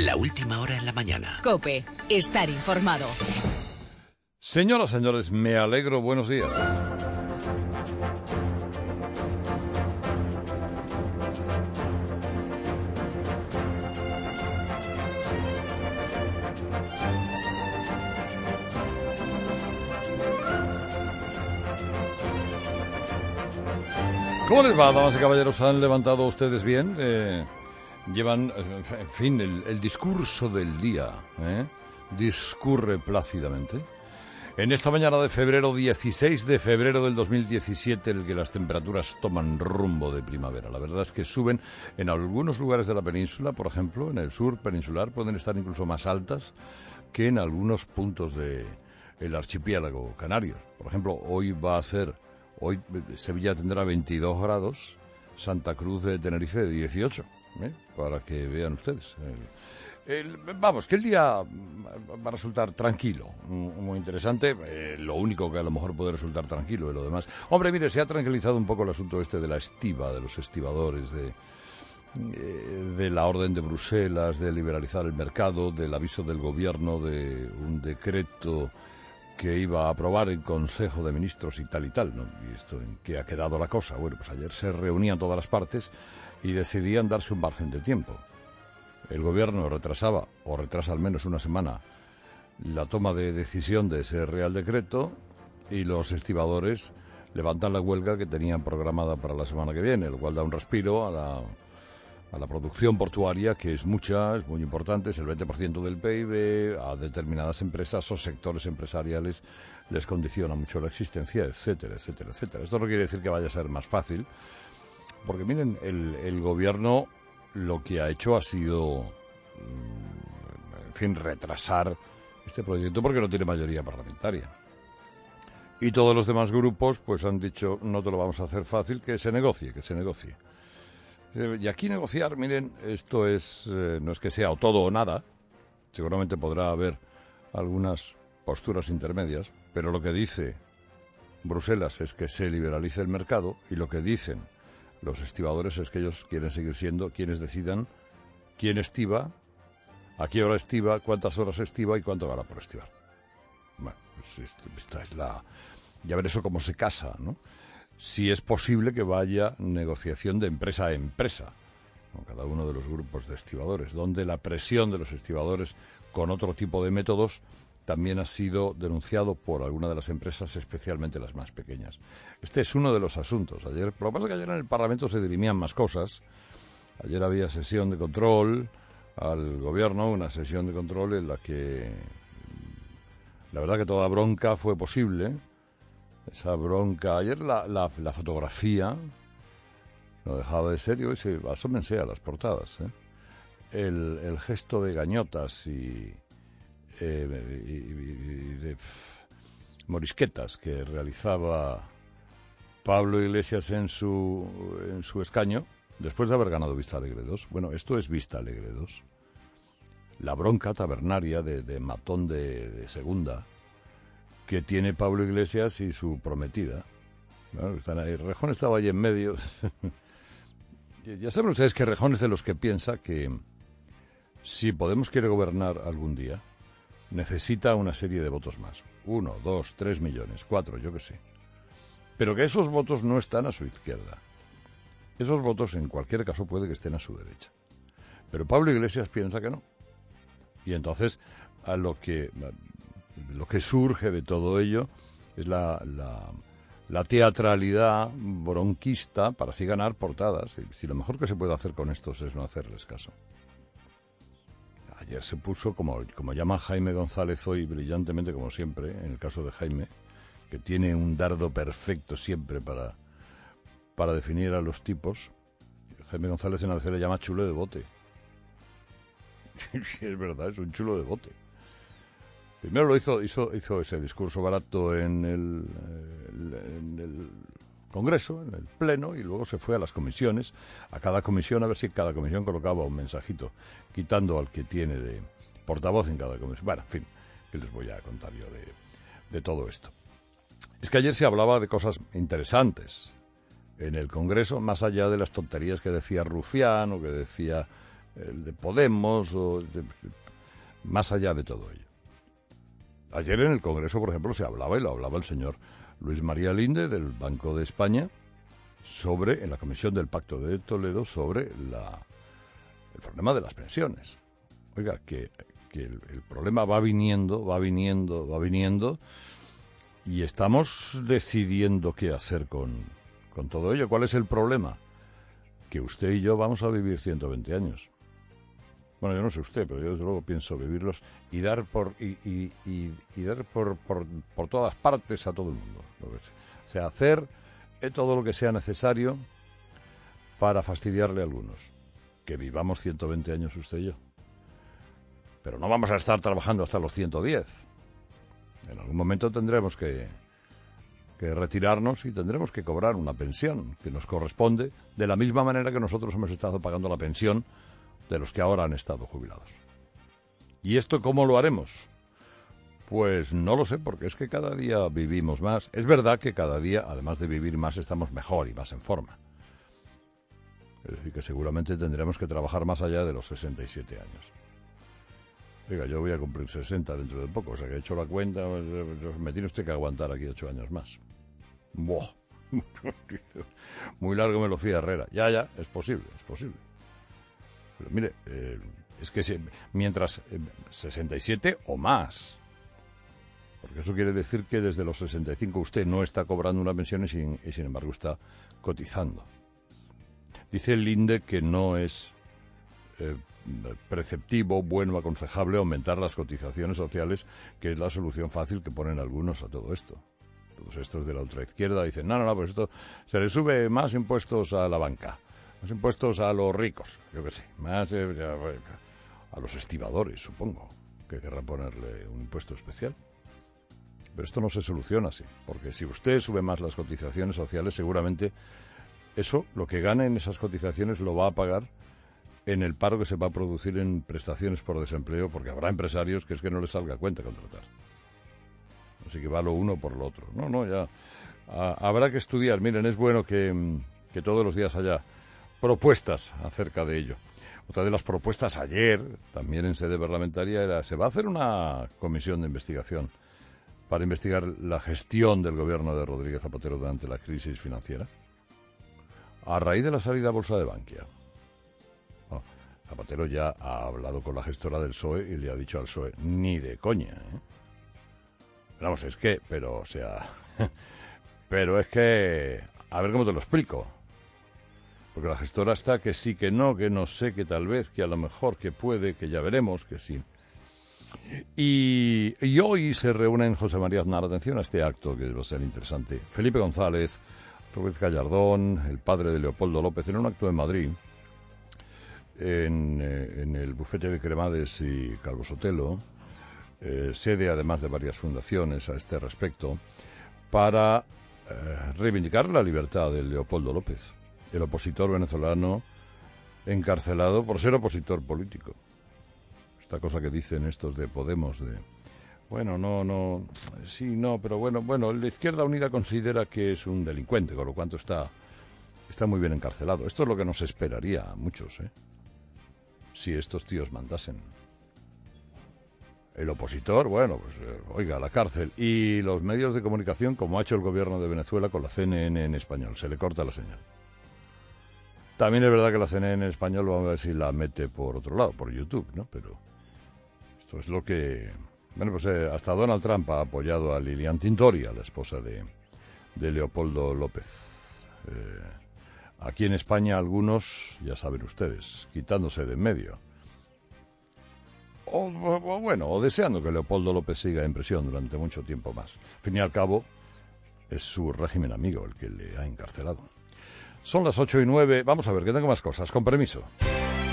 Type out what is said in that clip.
La última hora en la mañana. COPE. Estar informado. Señoras, señores, me alegro. Buenos días. ¿Cómo les va, damas y caballeros? ¿Han levantado ustedes bien? Llevan, en fin, el discurso del día, discurre plácidamente. En esta mañana de febrero, 16 de febrero del 2017, en el que las temperaturas toman rumbo de primavera. La verdad es que suben en algunos lugares de la península, por ejemplo, en el sur peninsular, pueden estar incluso más altas que en algunos puntos del archipiélago canario. Por ejemplo, hoy Sevilla tendrá 22 grados, Santa Cruz de Tenerife 18, para que vean ustedes. Vamos, que el día va a resultar tranquilo, muy interesante. Lo único que a lo mejor puede resultar tranquilo y lo demás. Hombre, mire, se ha tranquilizado un poco el asunto de la estiba, de los estibadores, de la orden de Bruselas, de liberalizar el mercado, del aviso del gobierno de un decreto que iba a aprobar el Consejo de Ministros y tal, ¿no? ¿Y esto en qué ha quedado la cosa? Bueno, pues ayer se reunían todas las partes y decidían darse un margen de tiempo. El gobierno retrasa al menos una semana la toma de decisión de ese Real Decreto y los estibadores levantan la huelga que tenían programada para la semana que viene, lo cual da un respiro a la producción portuaria, que es muy importante, es el 20% del PIB, a determinadas empresas o sectores empresariales les condiciona mucho la existencia, etcétera, etcétera, etcétera. Esto no quiere decir que vaya a ser más fácil, porque miren, el gobierno lo que ha hecho ha sido, en fin, retrasar este proyecto porque no tiene mayoría parlamentaria. Y todos los demás grupos pues han dicho, no te lo vamos a hacer fácil, que se negocie. Y aquí negociar, miren, esto es no es que sea o todo o nada, seguramente podrá haber algunas posturas intermedias, pero lo que dice Bruselas es que se liberalice el mercado y lo que dicen los estibadores es que ellos quieren seguir siendo quienes decidan quién estiba, a qué hora estiba, cuántas horas estiba y cuánto gana por estibar. Bueno, pues esta es ya ver eso cómo se casa, ¿no? Si es posible que vaya negociación de empresa a empresa, con cada uno de los grupos de estibadores, donde la presión de los estibadores con otro tipo de métodos también ha sido denunciado por alguna de las empresas, especialmente las más pequeñas. Este es uno de los asuntos. Lo que pasa es que ayer en el Parlamento se dirimían más cosas. Ayer había sesión de control al gobierno, una sesión de control en la que la verdad que toda bronca fue posible. Esa bronca, ayer la fotografía no dejaba de ser, y asómense a las portadas, el gesto de gañotas y de morisquetas que realizaba Pablo Iglesias en su escaño después de haber ganado Vista Alegre 2. Bueno, esto es Vista Alegre 2. La bronca tabernaria de matón de segunda que tiene Pablo Iglesias y su prometida. Bueno, están ahí. Rejón estaba ahí en medio. Ya saben ustedes que Rejón es de los que piensa que si Podemos quiere gobernar algún día, necesita una serie de votos más. 1, 2, 3 millones, 4, yo qué sé. Pero que esos votos no están a su izquierda. Esos votos, en cualquier caso, puede que estén a su derecha. Pero Pablo Iglesias piensa que no. Y entonces, lo que surge de todo ello es la teatralidad bronquista para así ganar portadas. Y si lo mejor que se puede hacer con estos es no hacerles caso. Ayer se puso, como llama Jaime González hoy brillantemente, como siempre, en el caso de Jaime, que tiene un dardo perfecto siempre para definir a los tipos. Jaime González en a veces le llama chulo de bote. Sí, es verdad, es un chulo de bote. Primero hizo ese discurso barato en el Congreso, en el Pleno, y luego se fue a las comisiones, a cada comisión, a ver si cada comisión colocaba un mensajito, quitando al que tiene de portavoz en cada comisión. Bueno, en fin, ¿qué les voy a contar yo de todo esto? Es que ayer se hablaba de cosas interesantes en el Congreso, más allá de las tonterías que decía Rufián o que decía el de Podemos, más allá de todo ello. Ayer en el Congreso, por ejemplo, se hablaba, y lo hablaba el señor Luis María Linde del Banco de España, en la Comisión del Pacto de Toledo, sobre el problema de las pensiones. Oiga, que el problema va viniendo, y estamos decidiendo qué hacer con todo ello. ¿Cuál es el problema? Que usted y yo vamos a vivir 120 años. Bueno, yo no sé usted, pero yo desde luego pienso vivirlos y dar por todas partes a todo el mundo. O sea, hacer todo lo que sea necesario para fastidiarle a algunos. Que vivamos 120 años usted y yo. Pero no vamos a estar trabajando hasta los 110. En algún momento tendremos que retirarnos y tendremos que cobrar una pensión que nos corresponde, de la misma manera que nosotros hemos estado pagando la pensión de los que ahora han estado jubilados. ¿Y esto cómo lo haremos? Pues no lo sé, porque es que cada día vivimos más. Es verdad que cada día, además de vivir más, estamos mejor y más en forma. Es decir, que seguramente tendremos que trabajar más allá de los 67 años. Oiga, yo voy a cumplir 60 dentro de poco, o sea que he hecho la cuenta, me tiene usted que aguantar aquí 8 años más. ¡Buah! Muy largo me lo fía Herrera. Ya, es posible. Pero mire, es que mientras 67 o más, porque eso quiere decir que desde los 65 usted no está cobrando una pensión y sin embargo está cotizando. Dice el Linde que no es preceptivo, bueno, aconsejable aumentar las cotizaciones sociales, que es la solución fácil que ponen algunos a todo esto. Todos estos de la ultraizquierda dicen, no, pues esto se le sube más impuestos a la banca, más impuestos a los ricos, yo qué sé, más a los estibadores, supongo, que querrán ponerle un impuesto especial. Pero esto no se soluciona así, porque si usted sube más las cotizaciones sociales, seguramente eso, lo que gane en esas cotizaciones, lo va a pagar en el paro que se va a producir en prestaciones por desempleo, porque habrá empresarios que es que no les salga a cuenta contratar. Así que va lo uno por lo otro. Ya habrá que estudiar. Miren, es bueno que todos los días haya propuestas acerca de ello. Otra de las propuestas ayer, también en sede parlamentaria, era: se va a hacer una comisión de investigación para investigar la gestión del gobierno de Rodríguez Zapatero durante la crisis financiera, a raíz de la salida a bolsa de Bankia. Zapatero ya ha hablado con la gestora del PSOE y le ha dicho al PSOE, ni de coña, ¿eh? Vamos, pero es que, a ver cómo te lo explico. Porque la gestora está que sí, que no sé, que tal vez, que a lo mejor, que puede, que ya veremos, que sí. Y hoy se reúnen José María Aznar, atención a este acto que va a ser interesante, Felipe González, Rubén Gallardón, el padre de Leopoldo López, en un acto en Madrid, en el bufete de Cremades y Calvo Sotelo, sede además de varias fundaciones a este respecto, para reivindicar la libertad de Leopoldo López, el opositor venezolano encarcelado por ser opositor político. Esta cosa que dicen estos de Podemos, pero bueno, la Izquierda Unida considera que es un delincuente, con lo cual está muy bien encarcelado. Esto es lo que nos esperaría a muchos, si estos tíos mandasen. El opositor, a la cárcel. Y los medios de comunicación, como ha hecho el gobierno de Venezuela con la CNN en español, se le corta la señal. También es verdad que la CNN en español, vamos a ver si la mete por otro lado, por YouTube, ¿no? Pero esto es lo que... hasta Donald Trump ha apoyado a Lilian Tintori, a la esposa de Leopoldo López. Aquí en España algunos, ya saben ustedes, quitándose de en medio. O deseando que Leopoldo López siga en prisión durante mucho tiempo más. Al fin y al cabo, es su régimen amigo el que le ha encarcelado. Son las 8:09. Vamos a ver, que tengo más cosas. Con permiso.